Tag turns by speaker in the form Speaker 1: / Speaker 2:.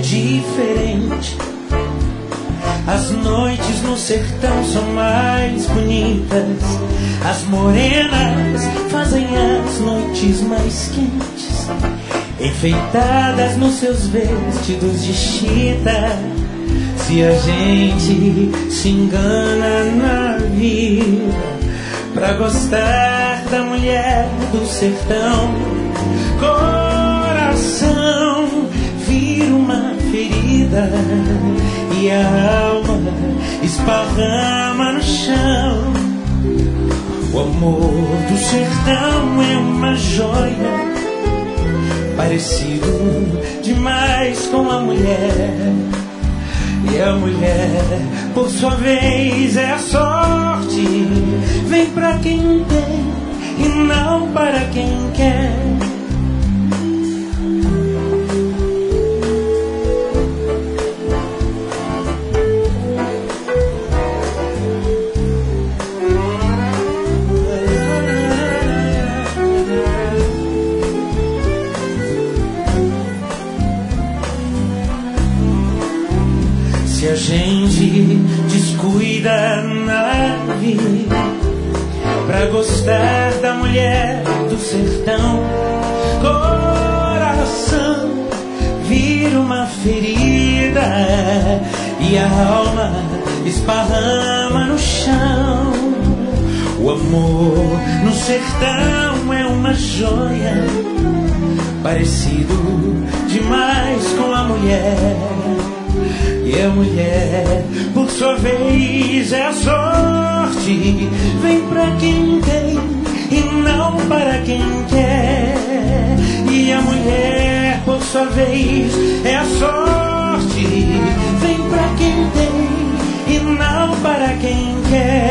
Speaker 1: diferente. As noites no sertão são mais bonitas. As morenas fazem as noites mais quentes, enfeitadas nos seus vestidos de chita. Se a gente se engana na vida pra gostar da mulher do sertão, coração vira uma ferida e a alma esparrama no chão. O amor do sertão é uma joia, parecido demais com a mulher. E a mulher, por sua vez, é a sorte. Vem pra quem tem e não para quem quer. Se a gente descuida na vida pra gostar da mulher do sertão, coração vira uma ferida e a alma esparrama no chão. O amor no sertão é uma joia, parecido demais com a mulher. E a mulher, por sua vez, é a sorte. Vem pra quem tem e não para quem quer. E a mulher, por sua vez, é a sorte. Vem pra quem tem e não para quem quer.